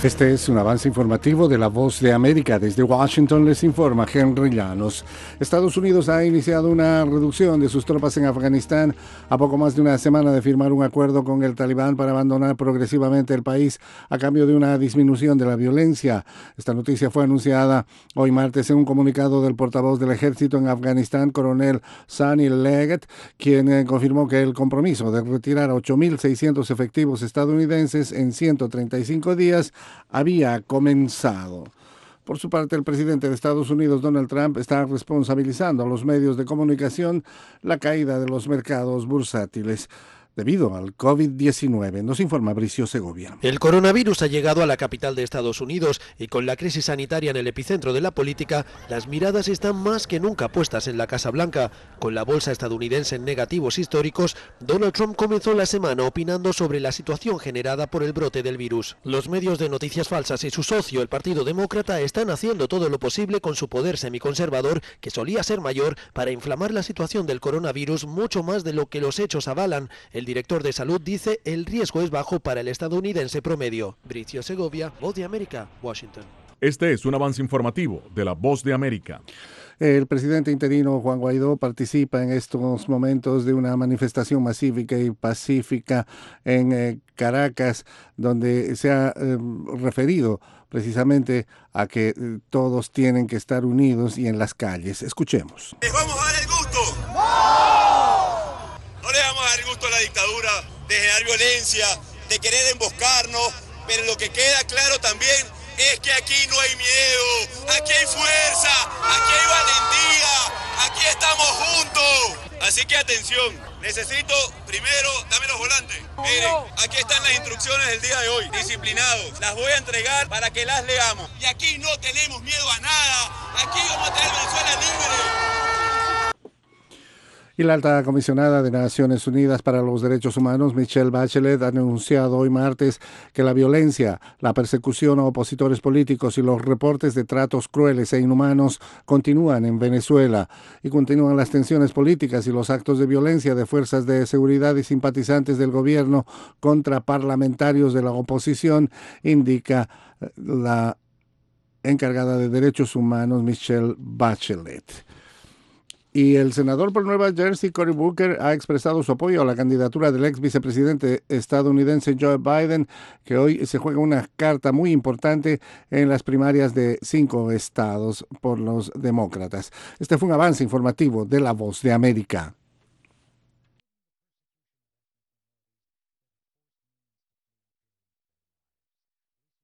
Este es un avance informativo de La Voz de América. Desde Washington les informa Henry Llanos. Estados Unidos ha iniciado una reducción de sus tropas en Afganistán a poco más de una semana de firmar un acuerdo con el Talibán para abandonar progresivamente el país a cambio de una disminución de la violencia. Esta noticia fue anunciada hoy martes en un comunicado del portavoz del ejército en Afganistán, coronel Sunny Leggett, quien confirmó que el compromiso de retirar a 8.600 efectivos estadounidenses en 135 días había comenzado. Por su parte, el presidente de Estados Unidos, Donald Trump, está responsabilizando a los medios de comunicación la caída de los mercados bursátiles debido al COVID-19. Nos informa Bricio Segovia. El coronavirus ha llegado a la capital de Estados Unidos y con la crisis sanitaria en el epicentro de la política, las miradas están más que nunca puestas en la Casa Blanca. Con la bolsa estadounidense en negativos históricos, Donald Trump comenzó la semana opinando sobre la situación generada por el brote del virus. Los medios de noticias falsas y su socio, el Partido Demócrata, están haciendo todo lo posible con su poder semiconservador, que solía ser mayor, para inflamar la situación del coronavirus mucho más de lo que los hechos avalan. El director de salud dice el riesgo es bajo para el estadounidense promedio. Bricio Segovia, Voz de América, Washington. Este es un avance informativo de La Voz de América. El presidente interino Juan Guaidó participa en estos momentos de una manifestación masiva y pacífica en Caracas, donde se ha referido precisamente a que todos tienen que estar unidos y en las calles. Escuchemos. ¿Les vamos a dar el gusto? No le vamos a dar el gusto a la dictadura de generar violencia, de querer emboscarnos, pero lo que queda claro también es que aquí no hay miedo, aquí hay fuerza, aquí hay valentía, aquí estamos juntos. Así que atención, necesito primero, dame los volantes. Miren, aquí están las instrucciones del día de hoy, disciplinados. Las voy a entregar para que las leamos. Y aquí no tenemos miedo a nada, aquí vamos a tener Venezuela libre. Y la alta comisionada de Naciones Unidas para los Derechos Humanos, Michelle Bachelet, ha anunciado hoy martes que la violencia, la persecución a opositores políticos y los reportes de tratos crueles e inhumanos continúan en Venezuela y continúan las tensiones políticas y los actos de violencia de fuerzas de seguridad y simpatizantes del gobierno contra parlamentarios de la oposición, indica la encargada de Derechos Humanos, Michelle Bachelet. Y el senador por Nueva Jersey, Cory Booker, ha expresado su apoyo a la candidatura del ex vicepresidente estadounidense Joe Biden, que hoy se juega una carta muy importante en las primarias de 5 estados por los demócratas. Este fue un avance informativo de La Voz de América.